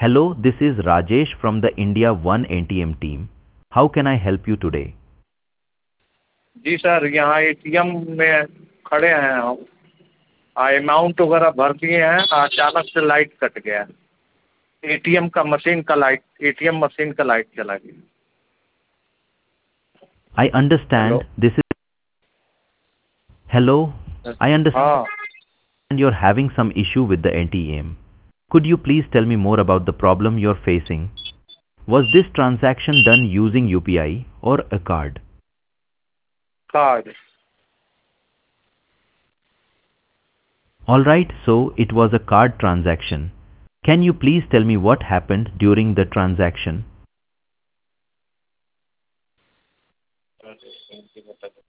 Hello, this is Rajesh from the India One ATM team. How can I help you today? Ji sir, यहाँ ATM में खड़े हैं हम। Amount वगैरह भर दिए हैं, अचानक से लाइट कट गया। एटीएम मशीन का लाइट चला गया। I hello. understand this is Hello, I understand हाँ you're having some issue with the ATM. Could you please tell me more about the problem you're facing? Was this transaction done using UPI or a card? Card. Alright, so it was a card transaction. Can you please tell me what happened during the transaction?